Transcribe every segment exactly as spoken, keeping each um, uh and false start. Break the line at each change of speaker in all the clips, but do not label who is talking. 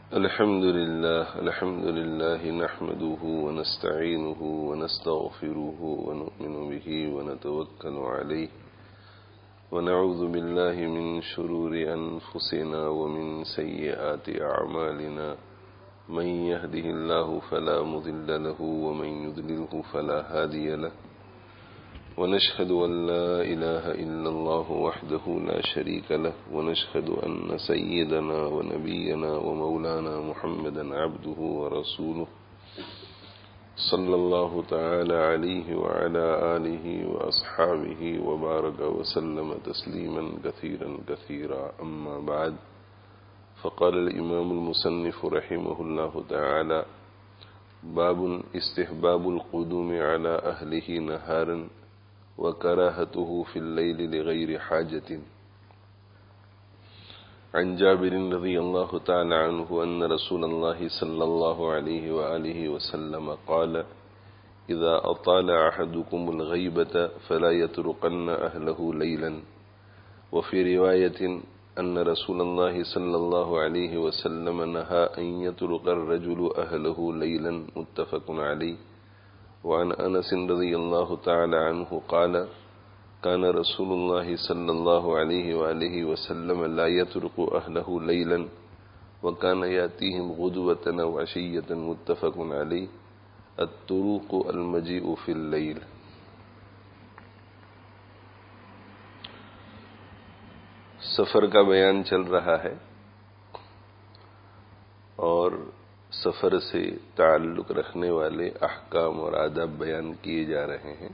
الحمد لله الحمد لله نحمده ونستعينه ونستغفره ونؤمن به ونتوكل عليه ونعوذ بالله من شرور أنفسنا ومن سيئات أعمالنا من يهده الله فلا مضل له ومن يضلله فلا هادي له ونشهد أن لا إله إلا الله وحده لا شريك له ونشهد أن سيدنا ونبينا ومولانا محمدا عبده ورسوله صلى الله تعالى عليه وعلى آله وأصحابه وبارك وسلم تسليما كثيرا كثيرا. أما بعد، فقال الإمام المصنف رحمه الله تعالى: باب استحباب القدوم على أهله نهارا وكراهته في الليل لغير حاجة. عن جابر رضي الله تعالى عنه أن رسول الله صلى الله عليه وآله وسلم قال: إذا أطال أحدكم الغيبة فلا يتركن أهله ليلا. وفي رواية أن رسول الله صلى الله عليه وسلم نهى أن يترك الرجل أهله ليلا. متفق عليه. وعن أنس رضي الله تعالى عنه قال: كان رسول الله صلى الله عليه وآله وسلم لا يترك أهله ليلا وكان يأتيهم غدوة وعشية. متفق عليه. الطروق المجيء في الليل. سفر کا بیان چل رہا ہے اور سفر سے تعلق رکھنے والے احکام اور آداب بیان کیے جا رہے ہیں.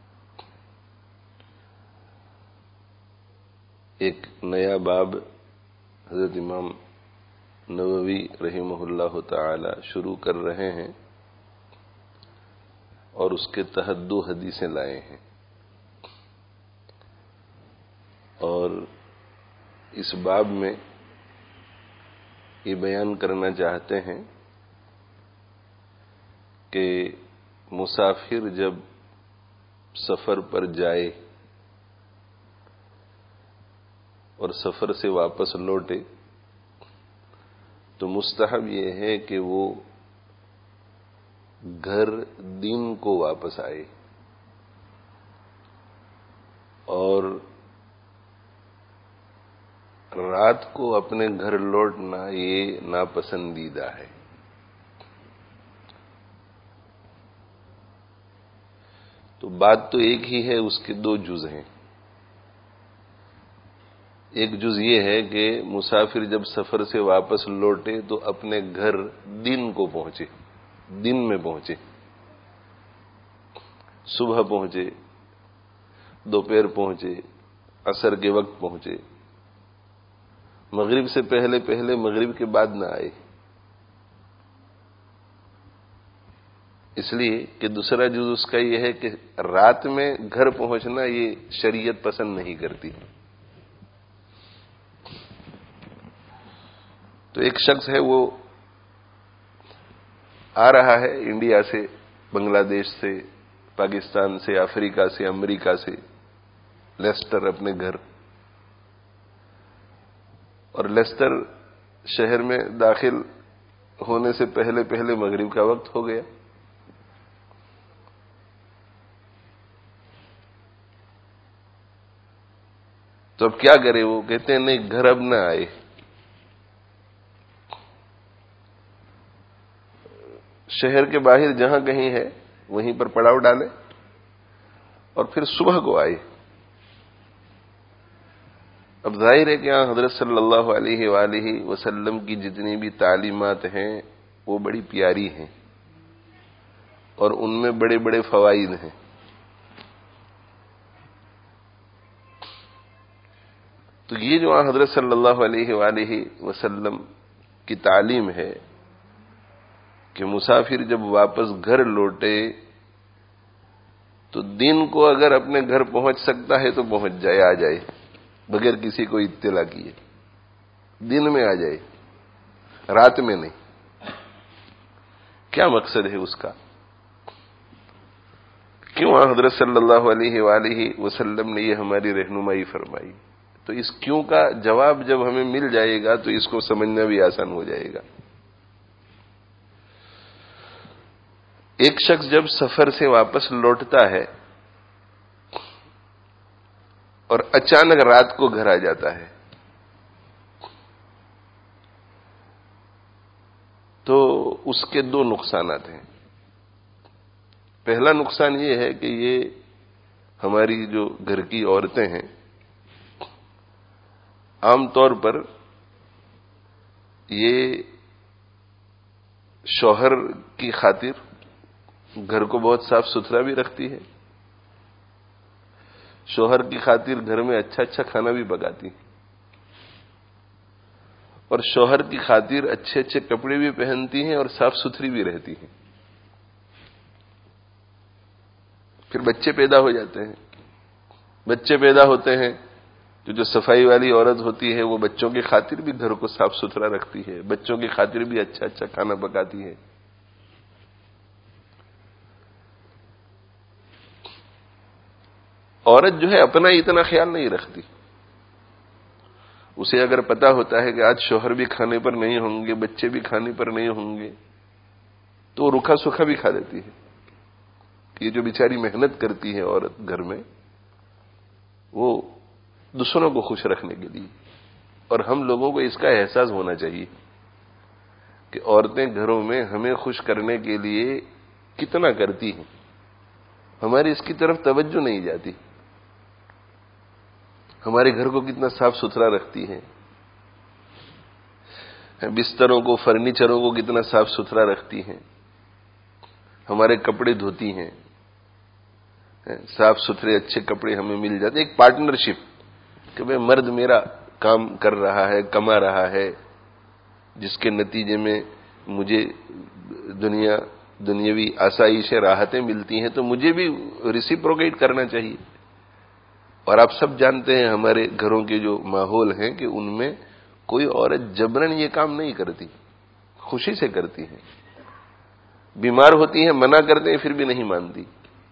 ایک نیا باب حضرت امام نووی رحمہ اللہ تعالی شروع کر رہے ہیں اور اس کے تحت دو حدیثیں لائے ہیں، اور اس باب میں یہ بیان کرنا چاہتے ہیں کہ مسافر جب سفر پر جائے اور سفر سے واپس لوٹے تو مستحب یہ ہے کہ وہ گھر دن کو واپس آئے، اور رات کو اپنے گھر لوٹنا یہ ناپسندیدہ ہے. تو بات تو ایک ہی ہے، اس کے دو جز ہیں. ایک جز یہ ہے کہ مسافر جب سفر سے واپس لوٹے تو اپنے گھر دن کو پہنچے، دن میں پہنچے، صبح پہنچے، دوپہر پہنچے، عصر کے وقت پہنچے، مغرب سے پہلے پہلے مغرب کے بعد نہ آئے. اس لیے کہ دوسرا جز اس کا یہ ہے کہ رات میں گھر پہنچنا یہ شریعت پسند نہیں کرتی. تو ایک شخص ہے، وہ آ رہا ہے انڈیا سے، بنگلہ دیش سے، پاکستان سے، افریقہ سے، امریکہ سے، لیسٹر اپنے گھر، اور لیسٹر شہر میں داخل ہونے سے پہلے پہلے مغرب کا وقت ہو گیا. تو اب کیا کرے؟ وہ کہتے ہیں نہیں، گھر اب نہ آئے، شہر کے باہر جہاں کہیں ہے وہیں پر پڑاؤ ڈالے اور پھر صبح کو آئے. اب ظاہر ہے کہ یہاں حضرت صلی اللہ علیہ وآلہ وسلم کی جتنی بھی تعلیمات ہیں وہ بڑی پیاری ہیں اور ان میں بڑے بڑے فوائد ہیں. تو یہ جو حضرت صلی اللہ علیہ وآلہ وسلم کی تعلیم ہے کہ مسافر جب واپس گھر لوٹے تو دن کو اگر اپنے گھر پہنچ سکتا ہے تو پہنچ جائے، آ جائے بغیر کسی کو اطلاع کیے، دن میں آ جائے، رات میں نہیں. کیا مقصد ہے اس کا؟ کیوں حضرت صلی اللہ علیہ وآلہ وسلم نے یہ ہماری رہنمائی فرمائی؟ تو اس کیوں کا جواب جب ہمیں مل جائے گا تو اس کو سمجھنا بھی آسان ہو جائے گا. ایک شخص جب سفر سے واپس لوٹتا ہے اور اچانک رات کو گھر آ جاتا ہے تو اس کے دو نقصانات ہیں. پہلا نقصان یہ ہے کہ یہ ہماری جو گھر کی عورتیں ہیں عام طور پر یہ شوہر کی خاطر گھر کو بہت صاف ستھرا بھی رکھتی ہے، شوہر کی خاطر گھر میں اچھا اچھا کھانا بھی پکاتی ہے، اور شوہر کی خاطر اچھے اچھے کپڑے بھی پہنتی ہیں اور صاف ستھری بھی رہتی ہیں. پھر بچے پیدا ہو جاتے ہیں، بچے پیدا ہوتے ہیں تو جو صفائی والی عورت ہوتی ہے وہ بچوں کی خاطر بھی گھر کو صاف ستھرا رکھتی ہے، بچوں کی خاطر بھی اچھا اچھا کھانا پکاتی ہے. عورت جو ہے اپنا اتنا خیال نہیں رکھتی. اسے اگر پتا ہوتا ہے کہ آج شوہر بھی کھانے پر نہیں ہوں گے، بچے بھی کھانے پر نہیں ہوں گے، تو وہ روکھا سوکھا بھی کھا لیتی ہے. یہ جو بیچاری محنت کرتی ہے عورت گھر میں، وہ دوسروں کو خوش رکھنے کے لیے. اور ہم لوگوں کو اس کا احساس ہونا چاہیے کہ عورتیں گھروں میں ہمیں خوش کرنے کے لیے کتنا کرتی ہیں، ہماری اس کی طرف توجہ نہیں جاتی. ہمارے گھر کو کتنا صاف ستھرا رکھتی ہیں، بستروں کو فرنیچروں کو کتنا صاف ستھرا رکھتی ہیں، ہمارے کپڑے دھوتی ہیں، صاف ستھرے اچھے کپڑے ہمیں مل جاتے. ایک پارٹنرشپ کہ بھئی مرد میرا کام کر رہا ہے، کما رہا ہے، جس کے نتیجے میں مجھے دنیا دنیاوی آسائشیں راحتیں ملتی ہیں، تو مجھے بھی ریسیپروکیٹ کرنا چاہیے. اور آپ سب جانتے ہیں ہمارے گھروں کے جو ماحول ہیں کہ ان میں کوئی عورت جبرن یہ کام نہیں کرتی، خوشی سے کرتی ہے. بیمار ہوتی ہیں، منع کرتے ہیں، پھر بھی نہیں مانتی.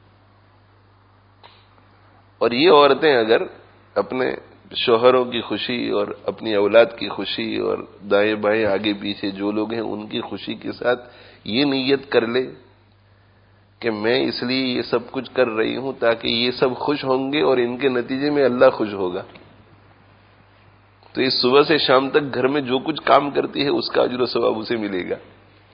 اور یہ عورتیں اگر اپنے شوہروں کی خوشی اور اپنی اولاد کی خوشی اور دائیں بائیں آگے پیچھے جو لوگ ہیں ان کی خوشی کے ساتھ یہ نیت کر لے کہ میں اس لیے یہ سب کچھ کر رہی ہوں تاکہ یہ سب خوش ہوں گے اور ان کے نتیجے میں اللہ خوش ہوگا، تو اس صبح سے شام تک گھر میں جو کچھ کام کرتی ہے اس کا اجر و ثواب اسے ملے گا.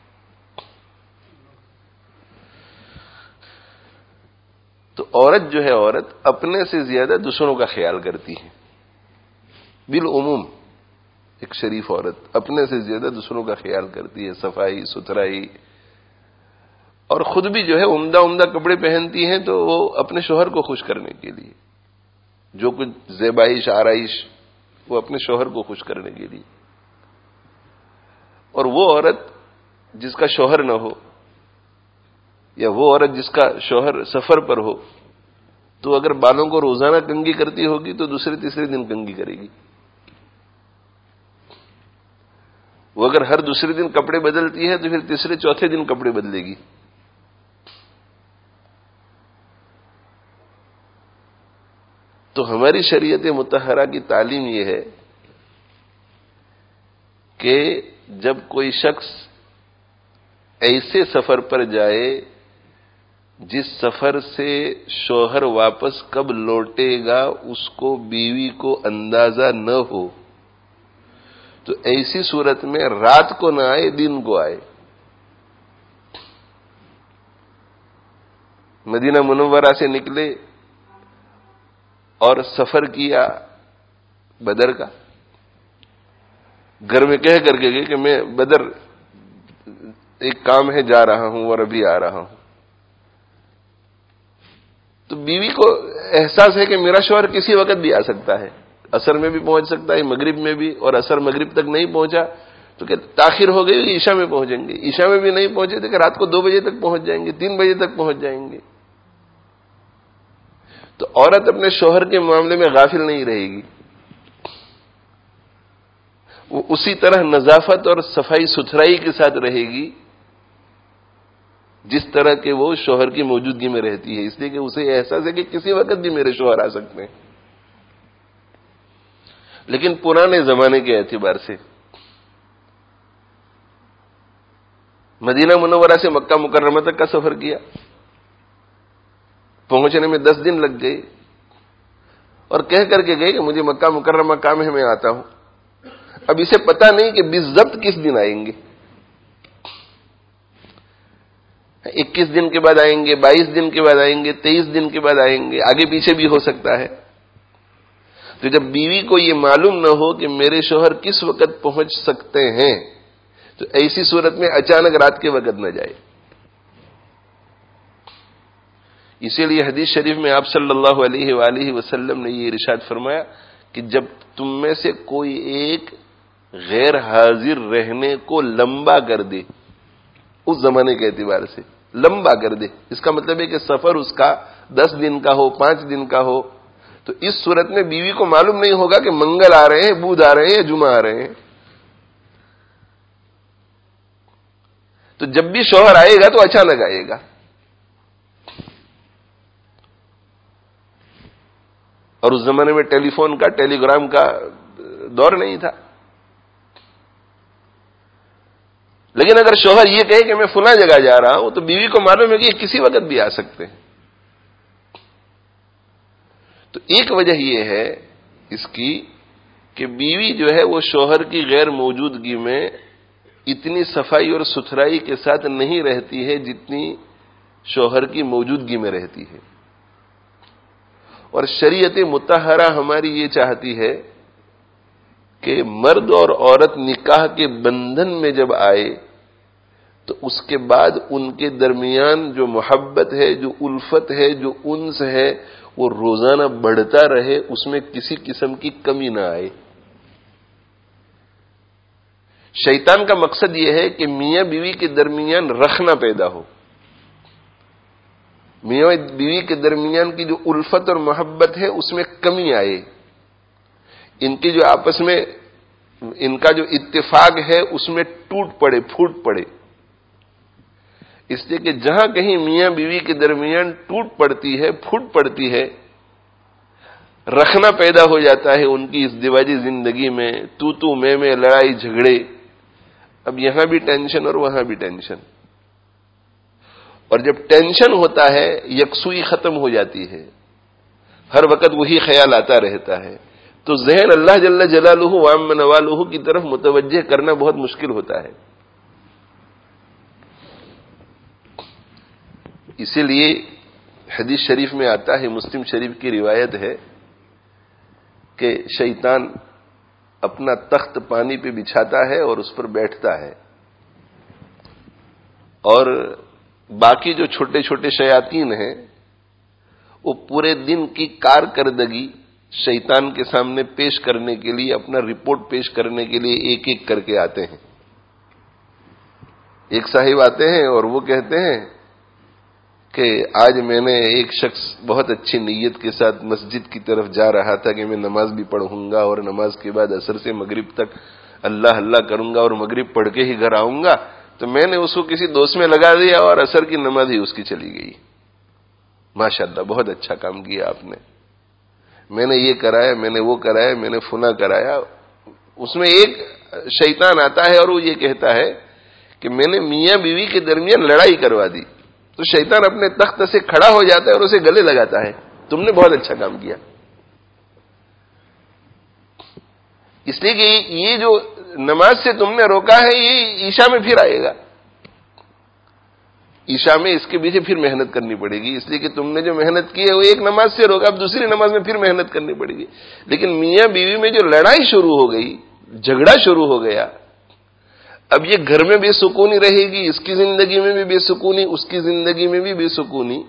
تو عورت جو ہے عورت اپنے سے زیادہ دوسروں کا خیال کرتی ہے. بالعموم ایک شریف عورت اپنے سے زیادہ دوسروں کا خیال کرتی ہے، صفائی ستھرائی، اور خود بھی جو ہے عمدہ عمدہ کپڑے پہنتی ہیں تو وہ اپنے شوہر کو خوش کرنے کے لیے، جو کچھ زیبائش آرائش وہ اپنے شوہر کو خوش کرنے کے لیے. اور وہ عورت جس کا شوہر نہ ہو، یا وہ عورت جس کا شوہر سفر پر ہو، تو اگر بالوں کو روزانہ کنگھی کرتی ہوگی تو دوسرے تیسرے دن کنگھی کرے گی. وہ اگر ہر دوسرے دن کپڑے بدلتی ہے تو پھر تیسرے چوتھے دن کپڑے بدلے گی. تو ہماری شریعت مطہرہ کی تعلیم یہ ہے کہ جب کوئی شخص ایسے سفر پر جائے جس سفر سے شوہر واپس کب لوٹے گا اس کو بیوی کو اندازہ نہ ہو، تو ایسی صورت میں رات کو نہ آئے دن کو آئے. مدینہ منورہ سے نکلے اور سفر کیا بدر کا، گھر میں کہہ کر کے گئے کہ میں بدر ایک کام ہے جا رہا ہوں اور ابھی آ رہا ہوں. تو بیوی کو احساس ہے کہ میرا شوہر کسی وقت بھی آ سکتا ہے، عصر میں بھی پہنچ سکتا ہے، مغرب میں بھی، اور عصر مغرب تک نہیں پہنچا تو کہ تاخیر ہو گئی عشاء میں پہنچیں گے، عشاء میں بھی نہیں پہنچے تو کہ رات کو دو بجے تک پہنچ جائیں گے، تین بجے تک پہنچ جائیں گے. تو عورت اپنے شوہر کے معاملے میں غافل نہیں رہے گی، وہ اسی طرح نظافت اور صفائی ستھرائی کے ساتھ رہے گی جس طرح کہ وہ شوہر کی موجودگی میں رہتی ہے، اس لیے کہ اسے احساس ہے کہ کسی وقت بھی میرے شوہر آ سکتے ہیں. لیکن پرانے زمانے کے اعتبار سے مدینہ منورہ سے مکہ مکرمہ تک کا سفر کیا، پہنچنے میں دس دن لگ گئے، اور کہہ کر کے گئے کہ مجھے مکہ مکرمہ کام ہے، میں آتا ہوں۔ اب اسے پتا نہیں کہ بالضبط کس دن آئیں گے، اکیس دن کے بعد آئیں گے، بائیس دن کے بعد آئیں گے، تیئیس دن کے بعد آئیں گے، آگے پیچھے بھی ہو سکتا ہے۔ تو جب بیوی کو یہ معلوم نہ ہو کہ میرے شوہر کس وقت پہنچ سکتے ہیں، تو ایسی صورت میں اچانک رات کے وقت نہ جائے۔ اسی لیے حدیث شریف میں آپ صلی اللہ علیہ وآلہ وسلم نے یہ ارشاد فرمایا کہ جب تم میں سے کوئی ایک غیر حاضر رہنے کو لمبا کر دے، اس زمانے کے اعتبار سے لمبا کر دے، اس کا مطلب ہے کہ سفر اس کا دس دن کا ہو، پانچ دن کا ہو، تو اس صورت میں بیوی کو معلوم نہیں ہوگا کہ منگل آ رہے ہیں، بدھ آ رہے ہیں یا جمعہ آ رہے ہیں۔ تو جب بھی شوہر آئے گا تو اچانک آئے گا، اور اس زمانے میں ٹیلی فون کا، ٹیلی گرام کا دور نہیں تھا۔ لیکن اگر شوہر یہ کہے کہ میں فلاں جگہ جا رہا ہوں، تو بیوی کو معلوم ہے کہ یہ کسی وقت بھی آ سکتے ہیں۔ تو ایک وجہ یہ ہے اس کی کہ بیوی جو ہے وہ شوہر کی غیر موجودگی میں اتنی صفائی اور ستھرائی کے ساتھ نہیں رہتی ہے جتنی شوہر کی موجودگی میں رہتی ہے، اور شریعت مطہرہ ہماری یہ چاہتی ہے کہ مرد اور عورت نکاح کے بندھن میں جب آئے تو اس کے بعد ان کے درمیان جو محبت ہے، جو الفت ہے، جو انس ہے، وہ روزانہ بڑھتا رہے، اس میں کسی قسم کی کمی نہ آئے۔ شیطان کا مقصد یہ ہے کہ میاں بیوی کے درمیان رخنا پیدا ہو، میاں بیوی کے درمیان کی جو الفت اور محبت ہے اس میں کمی آئے، ان کی جو آپس میں ان کا جو اتفاق ہے اس میں ٹوٹ پڑے، پھوٹ پڑے۔ اس لیے کہ جہاں کہیں میاں بیوی کے درمیان ٹوٹ پڑتی ہے، پھوٹ پڑتی ہے، رخنا پیدا ہو جاتا ہے ان کی ازدواجی زندگی میں، تو تو میں میں، لڑائی جھگڑے، اب یہاں بھی ٹینشن اور وہاں بھی ٹینشن، اور جب ٹینشن ہوتا ہے یکسوئی ختم ہو جاتی ہے، ہر وقت وہی خیال آتا رہتا ہے، تو ذہن اللہ جل جلالہ وعم نوالہ کی طرف متوجہ کرنا بہت مشکل ہوتا ہے۔ اسی لیے حدیث شریف میں آتا ہے، مسلم شریف کی روایت ہے کہ شیطان اپنا تخت پانی پہ بچھاتا ہے اور اس پر بیٹھتا ہے، اور باقی جو چھوٹے چھوٹے شیاطین ہیں وہ پورے دن کی کارکردگی شیطان کے سامنے پیش کرنے کے لیے، اپنا رپورٹ پیش کرنے کے لیے ایک ایک کر کے آتے ہیں۔ ایک صاحب آتے ہیں اور وہ کہتے ہیں کہ آج میں نے ایک شخص بہت اچھی نیت کے ساتھ مسجد کی طرف جا رہا تھا کہ میں نماز بھی پڑھوں گا اور نماز کے بعد عصر سے مغرب تک اللہ اللہ کروں گا اور مغرب پڑھ کے ہی گھر آؤں گا، تو میں نے اس کو کسی دوست میں لگا دیا اور عصر کی نماز ہی اس کی چلی گئی۔ ماشاءاللہ بہت اچھا کام کیا آپ نے، میں نے یہ کرایا، میں نے وہ کرایا، میں نے فنا کرایا۔ اس میں ایک شیطان آتا ہے اور وہ یہ کہتا ہے کہ میں نے میاں بیوی کے درمیان لڑائی کروا دی، تو شیطان اپنے تخت سے کھڑا ہو جاتا ہے اور اسے گلے لگاتا ہے، تم نے بہت اچھا کام کیا۔ اس لیے کہ یہ جو نماز سے تم نے روکا ہے یہ عشاء میں پھر آئے گا، عشاء میں اس کے پیچھے پھر محنت کرنی پڑے گی، اس لیے کہ تم نے جو محنت کی ہے وہ ایک نماز سے روکا، اب دوسری نماز میں پھر محنت کرنی پڑے گی۔ لیکن میاں بیوی میں جو لڑائی شروع ہو گئی، جھگڑا شروع ہو گیا، اب یہ گھر میں بے سکونی رہے گی، اس کی زندگی میں بھی بے سکونی، اس کی زندگی میں بھی بے سکونی،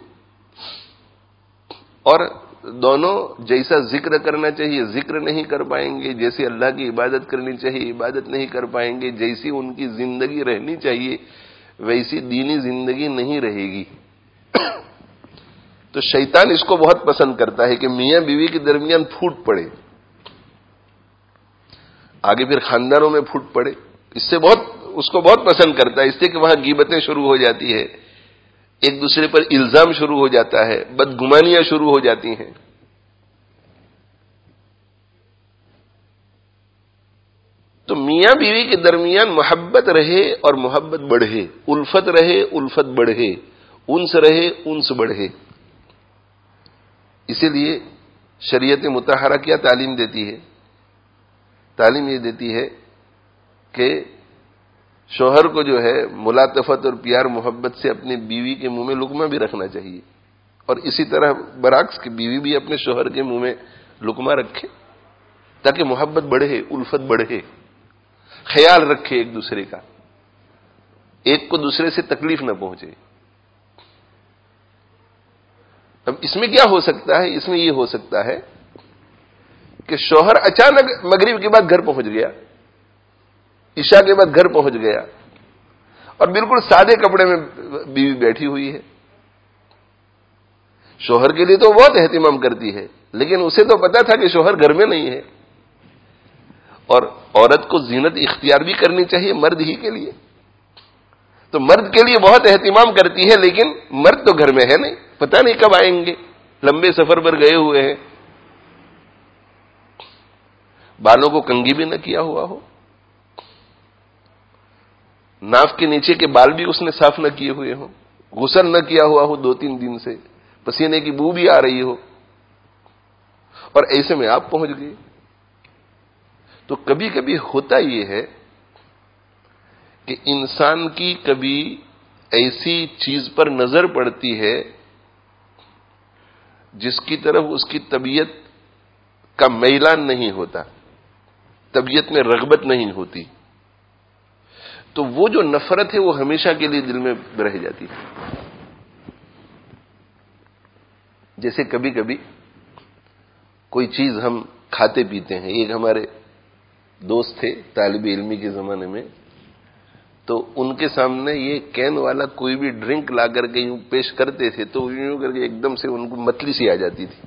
اور دونوں جیسا ذکر کرنا چاہیے ذکر نہیں کر پائیں گے، جیسے اللہ کی عبادت کرنی چاہیے عبادت نہیں کر پائیں گے، جیسی ان کی زندگی رہنی چاہیے ویسی دینی زندگی نہیں رہے گی۔ تو شیطان اس کو بہت پسند کرتا ہے کہ میاں بیوی کے درمیان پھوٹ پڑے، آگے پھر خاندانوں میں پھوٹ پڑے، اس سے بہت اس کو بہت پسند کرتا ہے، اس لیے کہ وہاں غیبتیں شروع ہو جاتی ہے، ایک دوسرے پر الزام شروع ہو جاتا ہے، بدگمانیاں شروع ہو جاتی ہیں۔ تو میاں بیوی کے درمیان محبت رہے اور محبت بڑھے، الفت رہے الفت بڑھے، انس رہے انس بڑھے. اسی لیے شریعت مطہرہ کیا تعلیم دیتی ہے؟ تعلیم یہ دیتی ہے کہ شوہر کو جو ہے ملاطفت اور پیار محبت سے اپنی بیوی کے منہ میں لقمہ بھی رکھنا چاہیے، اور اسی طرح برعکس کہ بیوی بھی اپنے شوہر کے منہ میں لقمہ رکھے، تاکہ محبت بڑھے، الفت بڑھے، خیال رکھے ایک دوسرے کا، ایک کو دوسرے سے تکلیف نہ پہنچے. اب اس میں کیا ہو سکتا ہے؟ اس میں یہ ہو سکتا ہے کہ شوہر اچانک مغرب کے بعد گھر پہنچ گیا، عشاء کے بعد گھر پہنچ گیا، اور بالکل سادے کپڑے میں بیوی بیٹھی ہوئی ہے. شوہر کے لیے تو بہت اہتمام کرتی ہے، لیکن اسے تو پتا تھا کہ شوہر گھر میں نہیں ہے. اور عورت کو زینت اختیار بھی کرنی چاہیے مرد ہی کے لیے، تو مرد کے لیے بہت اہتمام کرتی ہے، لیکن مرد تو گھر میں ہے نہیں، پتہ نہیں کب آئیں گے، لمبے سفر پر گئے ہوئے ہیں، بالوں کو کنگھی بھی نہ کیا ہوا ہو، ناف کے نیچے کے بال بھی اس نے صاف نہ کیے ہوئے ہوں، غسل نہ کیا ہوا ہو دو تین دن سے، پسینے کی بو بھی آ رہی ہو، اور ایسے میں آپ پہنچ گئے. تو کبھی کبھی ہوتا یہ ہے کہ انسان کی کبھی ایسی چیز پر نظر پڑتی ہے جس کی طرف اس کی طبیعت کا میلان نہیں ہوتا، طبیعت میں رغبت نہیں ہوتی، تو وہ جو نفرت ہے وہ ہمیشہ کے لیے دل میں رہ جاتی ہے. جیسے کبھی کبھی کوئی چیز ہم کھاتے پیتے ہیں، ایک ہمارے دوست تھے طالب علمی کے زمانے میں، تو ان کے سامنے یہ کین والا کوئی بھی ڈرنک لا کر کے یوں پیش کرتے تھے تو یوں کر کے ایک دم سے ان کو متلی سی آ جاتی تھی.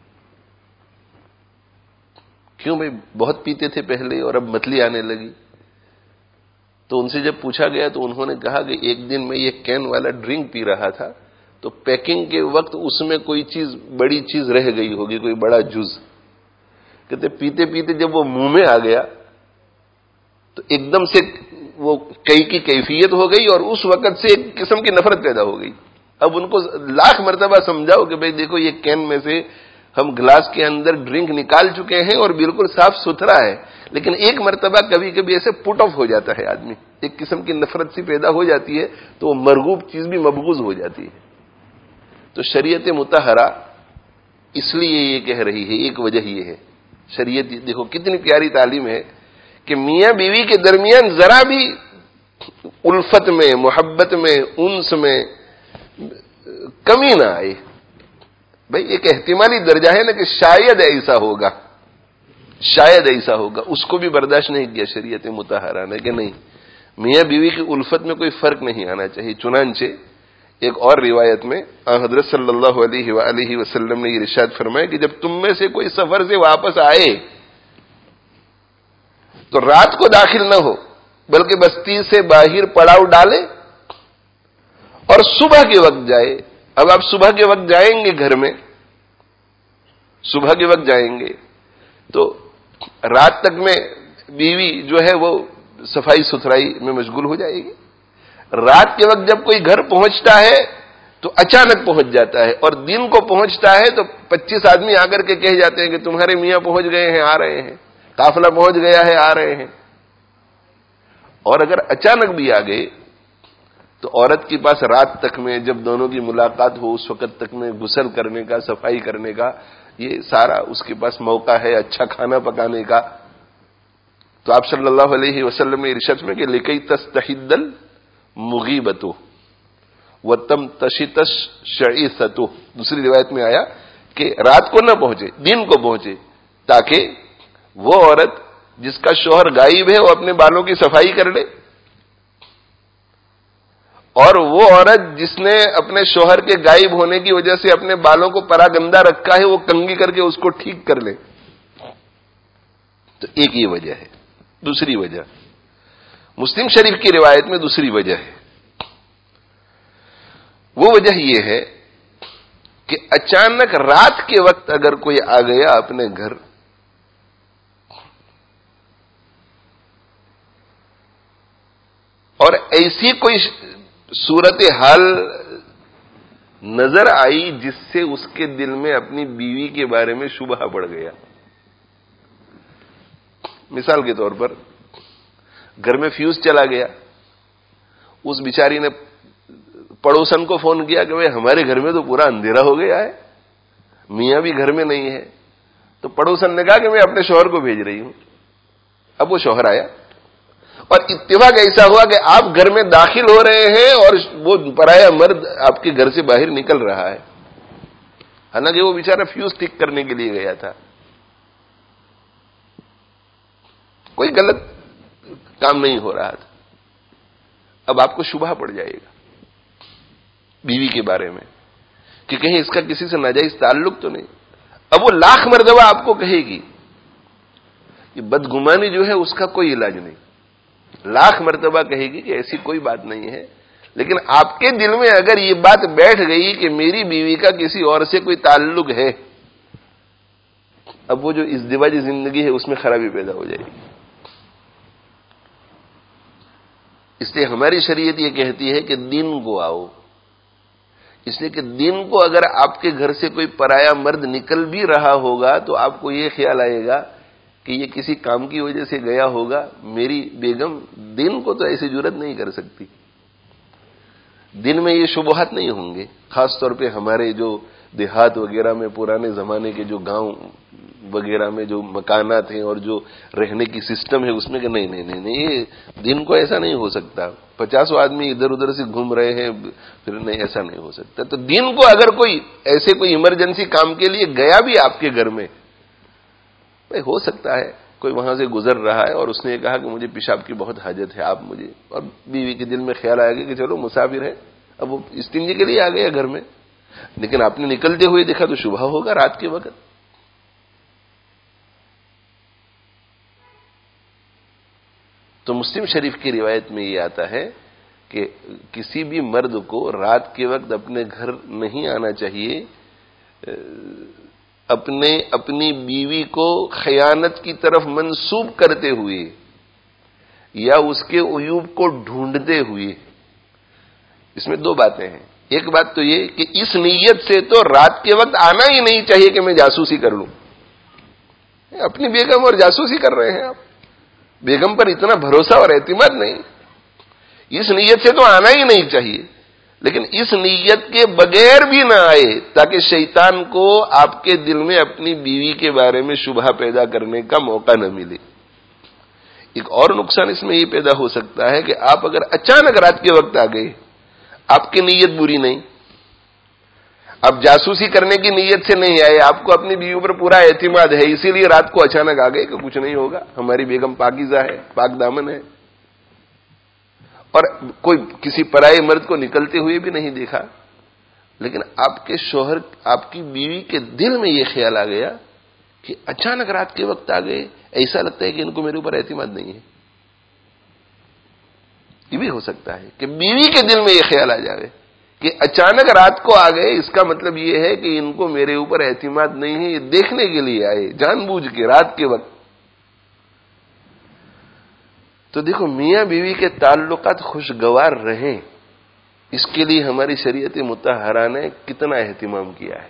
کیوں بھائی؟ بہت پیتے تھے پہلے اور اب متلی آنے لگی. تو ان سے جب پوچھا گیا تو انہوں نے کہا کہ ایک دن میں یہ کین والا ڈرنک پی رہا تھا تو پیکنگ کے وقت اس میں کوئی چیز، بڑی چیز رہ گئی ہوگی، کوئی بڑا جز. کہتے پیتے پیتے جب وہ منہ میں آ گیا تو ایک دم سے وہ کئی کی کیفیت ہو گئی، اور اس وقت سے ایک قسم کی نفرت پیدا ہو گئی. اب ان کو لاکھ مرتبہ سمجھاؤ کہ بھئی دیکھو یہ کین میں سے ہم گلاس کے اندر ڈرنک نکال چکے ہیں اور بالکل صاف ستھرا ہے، لیکن ایک مرتبہ کبھی کبھی ایسے پٹ آف ہو جاتا ہے آدمی، ایک قسم کی نفرت سی پیدا ہو جاتی ہے تو وہ مرغوب چیز بھی مبغوض ہو جاتی ہے. تو شریعت مطہرہ اس لیے یہ کہہ رہی ہے، ایک وجہ یہ ہے. شریعت دیکھو کتنی پیاری تعلیم ہے کہ میاں بیوی کے درمیان ذرا بھی الفت میں، محبت میں، انس میں کمی نہ آئے. بھئی ایک احتمالی درجہ ہے نا کہ شاید ایسا ہوگا، شاید ایسا ہوگا، اس کو بھی برداشت نہیں کیا شریعت مطہرہ نے کہ نہیں، میاں بیوی کی الفت میں کوئی فرق نہیں آنا چاہیے. چنانچہ ایک اور روایت میں حضرت صلی اللہ علیہ وآلہ وسلم نے یہ ارشاد فرمایا کہ جب تم میں سے کوئی سفر سے واپس آئے تو رات کو داخل نہ ہو بلکہ بستی سے باہر پڑاؤ ڈالے اور صبح کے وقت جائے. اب آپ صبح کے وقت جائیں گے گھر میں، صبح کے وقت جائیں گے تو رات تک میں بیوی جو ہے وہ صفائی ستھرائی میں مشغول ہو جائے گی. رات کے وقت جب کوئی گھر پہنچتا ہے تو اچانک پہنچ جاتا ہے، اور دن کو پہنچتا ہے تو پچیس آدمی آ کر کے کہہ جاتے ہیں کہ تمہارے میاں پہنچ گئے ہیں، آ رہے ہیں، قافلہ پہنچ گیا ہے، آ رہے ہیں. اور اگر اچانک بھی آ گئے تو عورت کے پاس رات تک میں جب دونوں کی ملاقات ہو اس وقت تک میں غسل کرنے کا، صفائی کرنے کا، یہ سارا اس کے پاس موقع ہے، اچھا کھانا پکانے کا. تو آپ صلی اللہ علیہ وسلم نے ارشاد میں کہ لکی تستحد المغیبۃ وتمتشط الشعیثۃ، دوسری روایت میں آیا کہ رات کو نہ پہنچے، دن کو پہنچے، تاکہ وہ عورت جس کا شوہر غائب ہے وہ اپنے بالوں کی صفائی کر لے، اور وہ عورت جس نے اپنے شوہر کے غائب ہونے کی وجہ سے اپنے بالوں کو پراگندہ رکھا ہے وہ کنگھی کر کے اس کو ٹھیک کر لے. تو ایک یہ وجہ ہے. دوسری وجہ مسلم شریف کی روایت میں دوسری وجہ ہے، وہ وجہ یہ ہے کہ اچانک رات کے وقت اگر کوئی آ گیا اپنے گھر اور ایسی کوئی صورت حال نظر آئی جس سے اس کے دل میں اپنی بیوی کے بارے میں شبہ پڑ گیا. مثال کے طور پر گھر میں فیوز چلا گیا، اس بیچاری نے پڑوسن کو فون کیا کہ بھائی ہمارے گھر میں تو پورا اندھیرا ہو گیا ہے، میاں بھی گھر میں نہیں ہے. تو پڑوسن نے کہا کہ میں اپنے شوہر کو بھیج رہی ہوں. اب وہ شوہر آیا اور اتفاق ایسا ہوا کہ آپ گھر میں داخل ہو رہے ہیں اور وہ پرایا مرد آپ کے گھر سے باہر نکل رہا ہے، حالانکہ وہ بیچارہ فیوز ٹھیک کرنے کے لیے گیا تھا. کوئی غلط کام نہیں ہو رہا تھا. اب آپ کو شبہ پڑ جائے گا بیوی کے بارے میں کہ کہیں اس کا کسی سے ناجائز تعلق تو نہیں. اب وہ لاکھ مرتبہ آپ کو کہے گی، یہ بدگمانی جو ہے اس کا کوئی علاج نہیں، لاکھ مرتبہ کہے گی کہ ایسی کوئی بات نہیں ہے. لیکن آپ کے دل میں اگر یہ بات بیٹھ گئی کہ میری بیوی کا کسی اور سے کوئی تعلق ہے، اب وہ جو ازدواجی زندگی ہے اس میں خرابی پیدا ہو جائے گی. اس لیے ہماری شریعت یہ کہتی ہے کہ دین کو آؤ، اس لیے کہ دین کو اگر آپ کے گھر سے کوئی پرایا مرد نکل بھی رہا ہوگا تو آپ کو یہ خیال آئے گا کہ یہ کسی کام کی وجہ سے گیا ہوگا. میری بیگم دین کو تو ایسی جرت نہیں کر سکتی. دن میں یہ شبہات نہیں ہوں گے، خاص طور پہ ہمارے جو دیہات وغیرہ میں پرانے زمانے کے جو گاؤں وغیرہ میں جو مکانات ہیں اور جو رہنے کی سسٹم ہے اس میں کہ نہیں نہیں نہیں نہیں یہ دن کو ایسا نہیں ہو سکتا. پچاسوں آدمی ادھر ادھر سے گھوم رہے ہیں، پھر نہیں ایسا نہیں ہو سکتا. تو دن کو اگر کوئی ایسے کوئی ایمرجنسی کام کے لیے گیا بھی آپ کے گھر میں، بھائی ہو سکتا ہے کوئی وہاں سے گزر رہا ہے اور اس نے کہا کہ مجھے پیشاب کی بہت حاجت ہے، آپ مجھے، اور بیوی کے دل میں خیال آئے گا کہ چلو مسافر ہے، اب وہ استنجے کے لیے آ گیا گھر میں، لیکن آپ نے نکلتے ہوئے دیکھا تو شبہ ہوگا رات کے وقت. تو مسلم شریف کی روایت میں یہ آتا ہے کہ کسی بھی مرد کو رات کے وقت اپنے گھر نہیں آنا چاہیے اپنے اپنی بیوی کو خیانت کی طرف منسوب کرتے ہوئے یا اس کے عیوب کو ڈھونڈتے ہوئے. اس میں دو باتیں ہیں. ایک بات تو یہ کہ اس نیت سے تو رات کے وقت آنا ہی نہیں چاہیے کہ میں جاسوسی کر لوں. اپنی بیگم اور جاسوسی کر رہے ہیں آپ، بیگم پر اتنا بھروسہ اور اعتماد نہیں، اس نیت سے تو آنا ہی نہیں چاہیے. لیکن اس نیت کے بغیر بھی نہ آئے تاکہ شیطان کو آپ کے دل میں اپنی بیوی کے بارے میں شبہ پیدا کرنے کا موقع نہ ملے. ایک اور نقصان اس میں یہ پیدا ہو سکتا ہے کہ آپ اگر اچانک رات کے وقت آ گئے، آپ کی نیت بری نہیں، اب جاسوسی کرنے کی نیت سے نہیں آئے، آپ کو اپنی بیوی پر پورا اعتماد ہے، اسی لیے رات کو اچانک آ گئے کہ کچھ نہیں ہوگا، ہماری بیگم پاکیزہ ہے، پاک دامن ہے، اور کوئی کسی پرائے مرد کو نکلتے ہوئے بھی نہیں دیکھا. لیکن آپ کے شوہر، آپ کی بیوی کے دل میں یہ خیال آ گیا کہ اچانک رات کے وقت آ گئے، ایسا لگتا ہے کہ ان کو میرے اوپر اعتماد نہیں ہے. یہ بھی ہو سکتا ہے کہ بیوی کے دل میں یہ خیال آ جائے کہ اچانک رات کو آ گئے، اس کا مطلب یہ ہے کہ ان کو میرے اوپر اعتماد نہیں ہے، یہ دیکھنے کے لیے آئے جان بوجھ کے رات کے وقت. تو دیکھو میاں بیوی کے تعلقات خوشگوار رہیں، اس کے لیے ہماری شریعت مطہرہ نے کتنا اہتمام کیا ہے.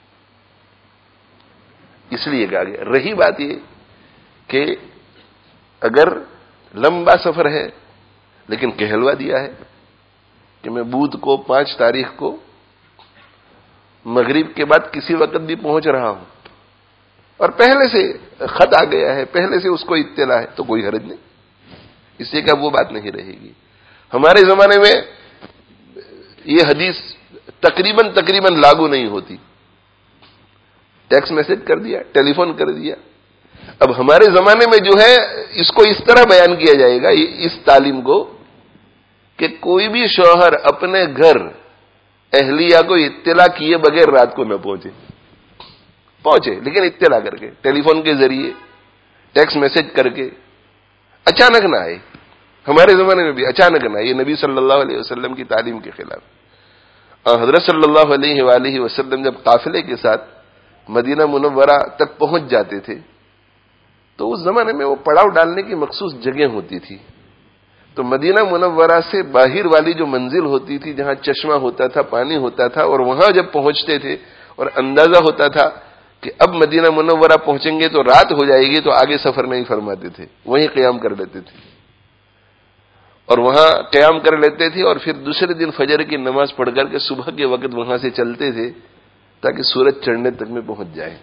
اس لیے کہا گیا. رہی بات یہ کہ اگر لمبا سفر ہے لیکن کہلوا دیا ہے کہ میں بدھ کو پانچ تاریخ کو مغرب کے بعد کسی وقت بھی پہنچ رہا ہوں اور پہلے سے خط آ گیا ہے، پہلے سے اس کو اطلاع ہے، تو کوئی حرج نہیں. اس لیے کہ اب وہ بات نہیں رہے گی. ہمارے زمانے میں یہ حدیث تقریباً تقریباً لاگو نہیں ہوتی. ٹیکسٹ میسج کر دیا، ٹیلی فون کر دیا. اب ہمارے زمانے میں جو ہے اس کو اس طرح بیان کیا جائے گا، اس تعلیم کو، کہ کوئی بھی شوہر اپنے گھر اہلیہ کو اطلاع کیے بغیر رات کو نہ پہنچے. پہنچے لیکن اطلاع کر کے، ٹیلی فون کے ذریعے، ٹیکسٹ میسج کر کے، اچانک نہ آئے. ہمارے زمانے میں بھی اچانک نہ آئے. یہ نبی صلی اللہ علیہ وسلم کی تعلیم کے خلاف. حضرت صلی اللہ علیہ وآلہ وسلم جب قافلے کے ساتھ مدینہ منورہ تک پہنچ جاتے تھے تو اس زمانے میں وہ پڑاؤ ڈالنے کی مخصوص جگہ ہوتی تھی. تو مدینہ منورہ سے باہر والی جو منزل ہوتی تھی جہاں چشمہ ہوتا تھا، پانی ہوتا تھا، اور وہاں جب پہنچتے تھے اور اندازہ ہوتا تھا کہ اب مدینہ منورہ پہنچیں گے تو رات ہو جائے گی، تو آگے سفر نہیں فرماتے تھے، وہیں قیام کر لیتے تھے اور وہاں قیام کر لیتے تھے، اور پھر دوسرے دن فجر کی نماز پڑھ کر کے صبح کے وقت وہاں سے چلتے تھے تاکہ سورج چڑھنے تک میں پہنچ جائے۔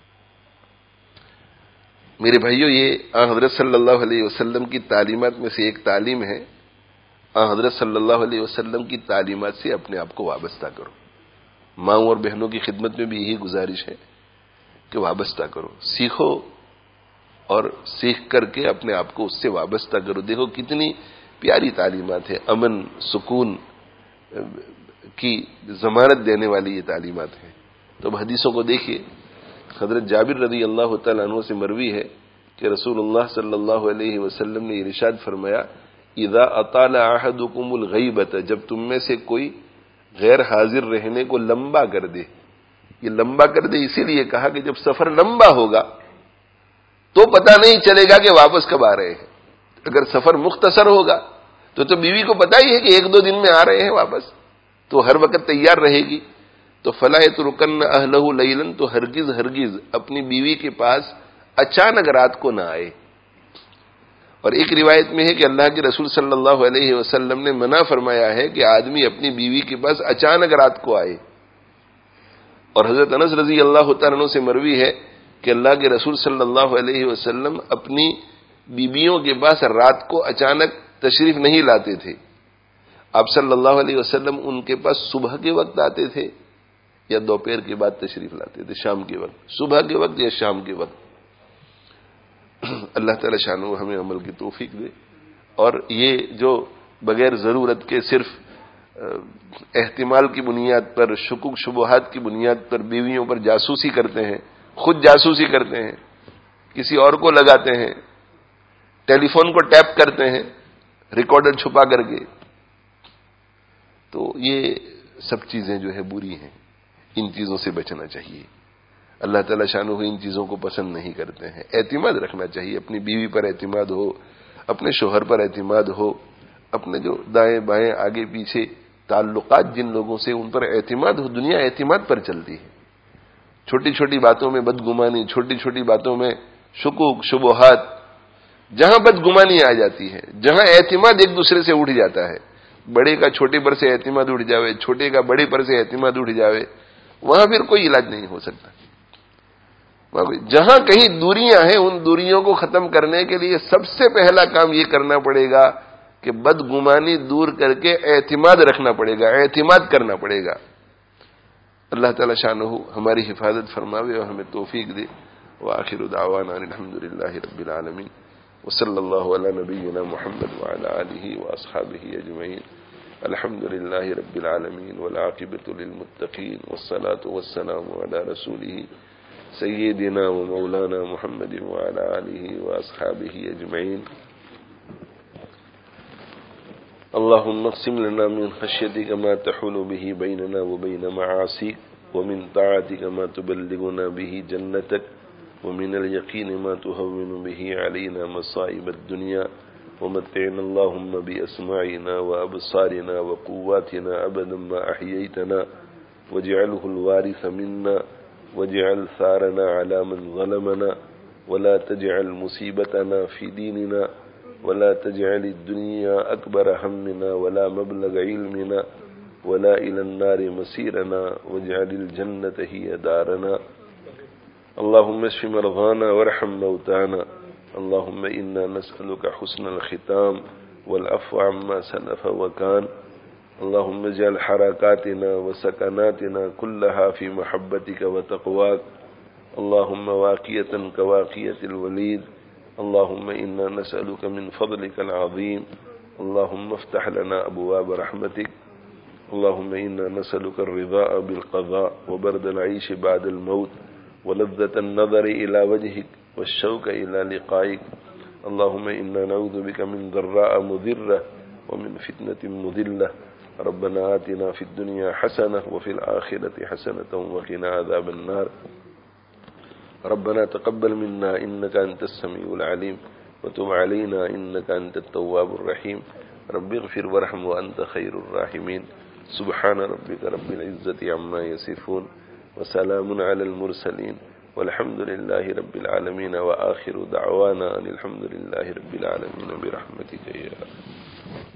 میرے بھائیو، یہ آن حضرت صلی اللہ علیہ وسلم کی تعلیمات میں سے ایک تعلیم ہے۔ آن حضرت صلی اللہ علیہ وسلم کی تعلیمات سے اپنے آپ کو وابستہ کرو۔ ماؤں اور بہنوں کی خدمت میں بھی یہی گزارش ہے کہ وابستہ کرو، سیکھو اور سیکھ کر کے اپنے آپ کو اس سے وابستہ کرو۔ دیکھو کتنی پیاری تعلیمات ہیں، امن سکون کی ضمانت دینے والی یہ تعلیمات ہیں۔ تو اب حدیثوں کو دیکھیے، حضرت جابر رضی اللہ تعالیٰ عنہ سے مروی ہے کہ رسول اللہ صلی اللہ علیہ وسلم نے ارشاد فرمایا، اذا اطال احدکم الغیبۃ، جب تم میں سے کوئی غیر حاضر رہنے کو لمبا کر دے۔ یہ لمبا کر دے اسی لیے کہا کہ جب سفر لمبا ہوگا تو پتہ نہیں چلے گا کہ واپس کب آ رہے ہیں۔ اگر سفر مختصر ہوگا تو تو بیوی کو پتہ ہی ہے کہ ایک دو دن میں آ رہے ہیں واپس، تو ہر وقت تیار رہے گی۔ تو فلا یترکن اہلہ لیلا، تو ہرگز ہرگز اپنی بیوی کے پاس اچانک رات کو نہ آئے۔ اور ایک روایت میں ہے کہ اللہ کے رسول صلی اللہ علیہ وسلم نے منع فرمایا ہے کہ آدمی اپنی بیوی کے پاس اچانک رات کو آئے۔ اور حضرت انس رضی اللہ تعالیٰ عنہ سے مروی ہے کہ اللہ کے رسول صلی اللہ علیہ وسلم اپنی بیویوں کے پاس رات کو اچانک تشریف نہیں لاتے تھے۔ آپ صلی اللہ علیہ وسلم ان کے پاس صبح کے وقت آتے تھے یا دوپہر کے بعد تشریف لاتے تھے، شام کے وقت، صبح کے وقت یا شام کے وقت۔ اللہ تعالی شانہ ہمیں عمل کی توفیق دے۔ اور یہ جو بغیر ضرورت کے صرف احتمال کی بنیاد پر، شکوک شبہات کی بنیاد پر بیویوں پر جاسوسی کرتے ہیں، خود جاسوسی کرتے ہیں، کسی اور کو لگاتے ہیں، ٹیلی فون کو ٹیپ کرتے ہیں ریکارڈر چھپا کر کے، تو یہ سب چیزیں جو ہے بری ہیں، ان چیزوں سے بچنا چاہیے۔ اللہ تعالی شانہ ان چیزوں کو پسند نہیں کرتے ہیں۔ اعتماد رکھنا چاہیے، اپنی بیوی پر اعتماد ہو، اپنے شوہر پر اعتماد ہو، اپنے جو دائیں بائیں آگے پیچھے تعلقات جن لوگوں سے ان پر اعتماد ہو۔ دنیا اعتماد پر چلتی ہے، چھوٹی چھوٹی باتوں میں بدگمانی، چھوٹی چھوٹی باتوں میں شکوک شبہات، جہاں بدگمانی آ جاتی ہے، جہاں اعتماد ایک دوسرے سے اٹھ جاتا ہے، بڑے کا چھوٹے پر سے اعتماد اٹھ جاوے، چھوٹے کا بڑے پر سے اعتماد اٹھ جاوے، وہاں پھر کوئی علاج نہیں ہو سکتا۔ جہاں کہیں دوریاں ہیں، ان دوریوں کو ختم کرنے کے لیے سب سے پہلا کام یہ کرنا پڑے گا کہ بدگمانی دور کر کے اعتماد رکھنا پڑے گا، اعتماد کرنا پڑے گا۔ اللہ تعالی شانہ ہماری حفاظت فرماوے اور ہمیں توفیق دے۔ وآخر دعوانا الحمد للہ رب العالمین، وصلی اللہ علی نبینا محمد وعلی آلہ واصحابہ اجمعین۔ الحمد للہ رب العالمین والعاقبۃ للمتقین، والصلاة والسلام علی رسولہ سیدنا و مولانا محمد وعلی آلہ واصحابہ اجمعین۔ اللهم اقسم لنا من خشيتك ما تحول به بيننا وبين معاصيك، ومن طاعتك ما تبلغنا به جنتك، ومن اليقين ما تهون به علينا مصائب الدنيا، ومتعنا اللهم بأسماعنا وأبصارنا وقواتنا أبدا ما أحييتنا، واجعله الوارث منا، واجعل ثارنا على من ظلمنا، ولا تجعل مصيبتنا في ديننا، ولا تجعل الدنيا أكبر همنا ولا مبلغ علمنا، ولا إلى النار مسيرنا، واجعل الجنة هي دارنا۔ اللهم اشف مرضانا وارحم موتانا، اللهم إنا نسألك حسن الختام والعفو عما سلف وكان، اللهم اجعل حركاتنا وسكناتنا كلها في محبتك وتقواك، اللهم واقية كواقية الوليد، اللهم إنا نسألك من فضلك العظيم، اللهم افتح لنا أبواب رحمتك، اللهم إنا نسألك الرضاء بالقضاء وبرد العيش بعد الموت ولذة النظر إلى وجهك والشوق إلى لقائك، اللهم إنا نعوذ بك من ضراء مضرة ومن فتنة مضلة، ربنا آتنا في الدنيا حسنة وفي الآخرة حسنة وقنا عذاب النار، ربنا تقبل منا إنك أنت السميع العليم، وتب علينا إنك أنت التواب الرحيم، رب اغفر وارحم وأنت خير الراحمين سبحان ربك رب العزة عما يصفون وسلام على المرسلين والحمد لله رب العالمين وآخر دعوانا أن الحمد لله رب العالمين برحمتك يا